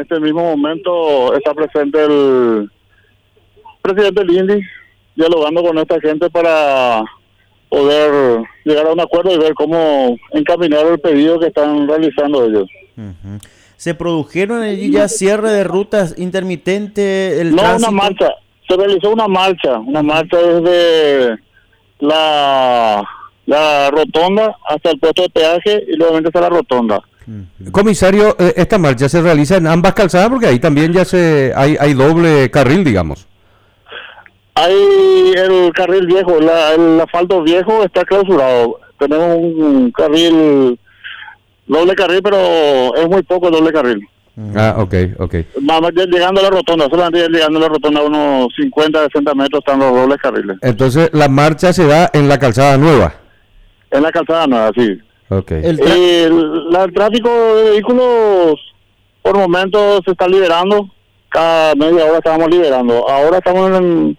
este mismo momento está presente el presidente del INDI, dialogando con esta gente para poder llegar a un acuerdo y ver cómo encaminar el pedido que están realizando ellos. Uh-huh. ¿Se produjeron allí ya cierre de rutas intermitentes? No, tránsito? Una marcha. Se realizó una marcha desde la rotonda hasta el puesto de peaje y luego hasta la rotonda. Comisario, esta marcha se realiza en ambas calzadas porque ahí también ya hay doble carril, digamos. Hay el carril viejo, el asfalto viejo está clausurado. Tenemos un carril, doble carril, pero es muy poco el doble carril. Ok. Vamos llegando a la rotonda, solamente llegando a la rotonda unos 50, 60 metros están los dobles carriles. Entonces la marcha se da en la calzada nueva. En la calzada nueva, sí. Okay. El tráfico de vehículos por momentos se está liberando. Cada media hora estábamos liberando. Ahora estamos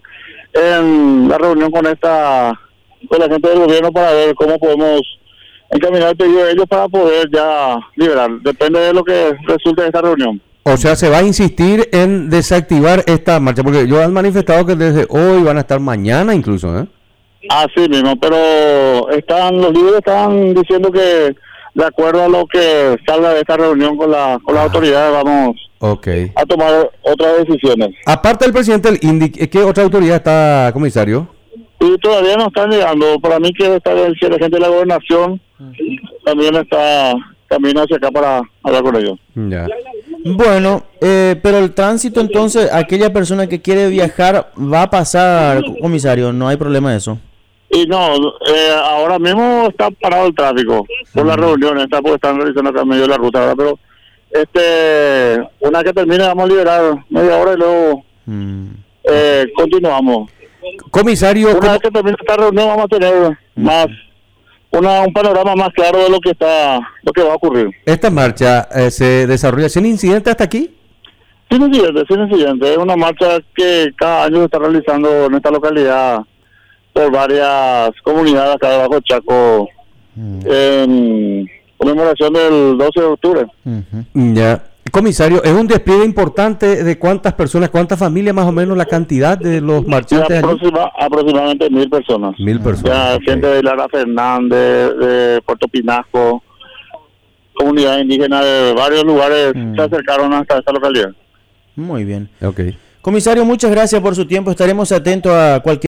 en la reunión con la gente del gobierno para ver cómo podemos encaminar el pedido de ellos para poder ya liberar. Depende de lo que resulte de esta reunión. O sea, se va a insistir en desactivar esta marcha, porque ellos han manifestado que desde hoy van a estar mañana incluso, ¿eh? Así mismo, pero los líderes están diciendo que de acuerdo a lo que salga de esta reunión con las autoridades vamos a tomar otras decisiones. Aparte del presidente del INDI, ¿qué otra autoridad está, comisario? Y todavía no están llegando. Para mí que está el gente de la gobernación también está camino hacia acá para hablar con ellos. Ya. Bueno, pero el tránsito entonces, aquella persona que quiere viajar va a pasar, comisario, no hay problema de eso. Y no, ahora mismo está parado el tráfico por las reuniones, porque están realizando acá en medio de la ruta, ¿verdad? Pero una que termine vamos a liberar media hora y luego continuamos. Comisario, una vez que termine esta reunión vamos a tener un panorama más claro de lo que va a ocurrir. ¿Esta marcha se desarrolla sin incidente hasta aquí? Sin incidente. Es una marcha que cada año se está realizando en esta localidad por varias comunidades acá de Bajo Chaco en conmemoración del 12 de octubre. Ya. Comisario, ¿es un despliegue importante de cuántas personas, cuántas familias más o menos la cantidad de los marchantes? Aproximadamente 1,000 personas. 1,000 personas. Ya, gente de Lara Fernández, de Puerto Pinasco, comunidades indígenas de varios lugares se acercaron hasta esta localidad. Muy bien. Comisario, muchas gracias por su tiempo. Estaremos atentos a cualquier